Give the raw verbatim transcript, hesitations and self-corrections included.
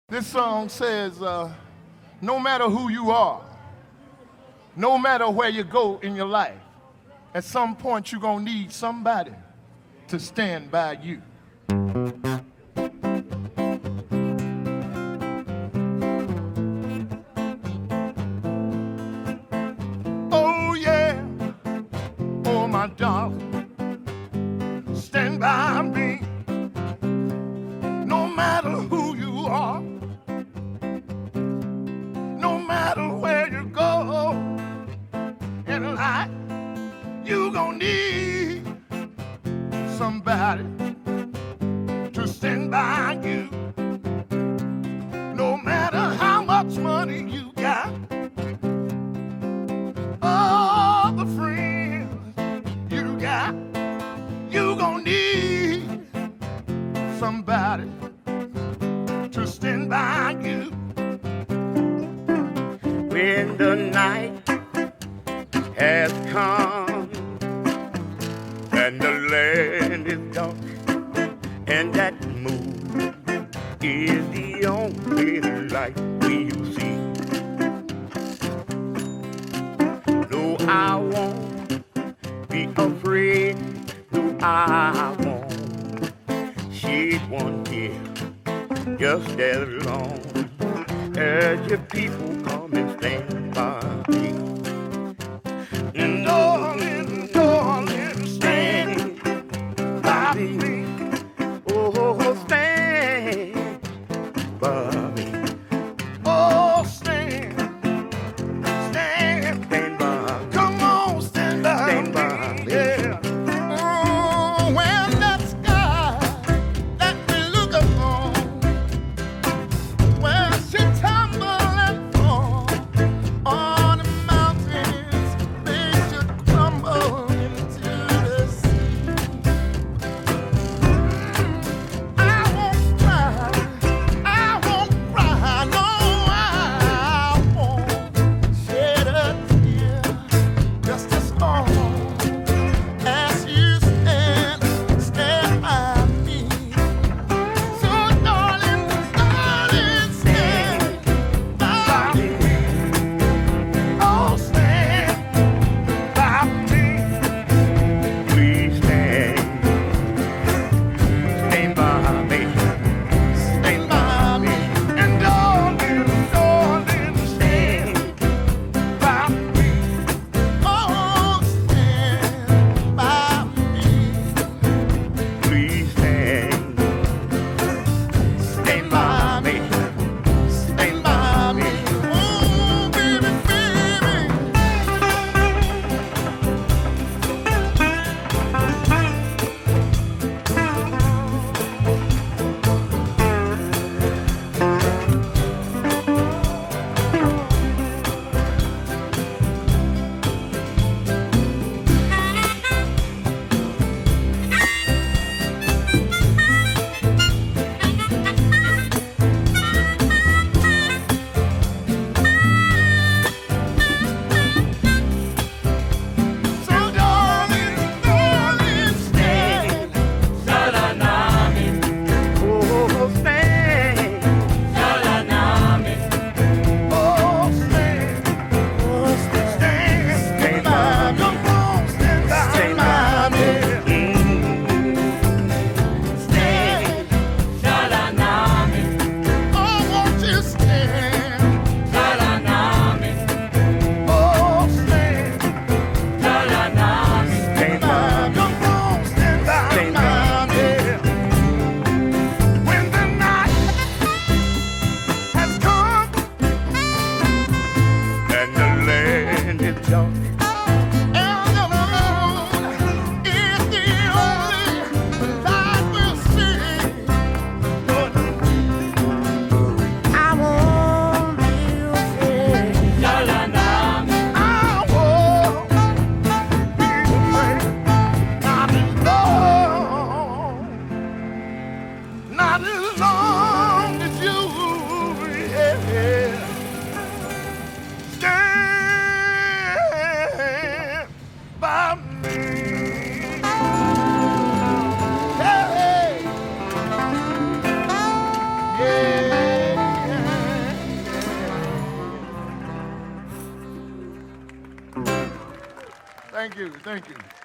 This song says, uh, no matter who you are, no matter where you go in your life, at some point you're going to need somebody to stand by you. Oh yeah, oh my darling, stand by me. No matter who you are, no matter where you go in life, you gonna need somebody to stand by you. No matter how much money you got, all the friends you got, you gonna need somebody to stand by you. When the night has come and the land is dark and that moon is the only light we'll see. No, I won't be afraid. No, I won't shed one tear. Just as long as your people come and stand by me. And darling, darling, stand by me. Oh, stand by me. Oh, stand, stand, Stand by me. come on, stand by Stand me. by me. Yeah. Oh, when that sky that we look upon, when she tumble and fall on the mountains, they should crumble into the sea. I won't cry, I won't cry, no, I won't shed a tear. Just as long as you stand, stand by me. So darling, darling, stand by me. Oh, stand by me. Please stand. Stand by me. Stand by me. And darling, darling, stand by me. Oh, stand by me. Please stand. Stand by me. Stand by me. Oh, baby, baby. So darling, darling, stand. Oh, stand. Oh, stand. Oh, stand. Stand, stand by me. Come on, stand by, Stand by me. Mm. Stand. Oh, won't you stand? Oh, stand. Stand by me. Come on, stand by, Stand by me. When the night has come And the land is dark. and the moon is the only light we'll see, I won't be afraid. I won't be afraid. Not as long, not as long as you, yeah, stand by me. Hey, yeah. Thank you. Thank you.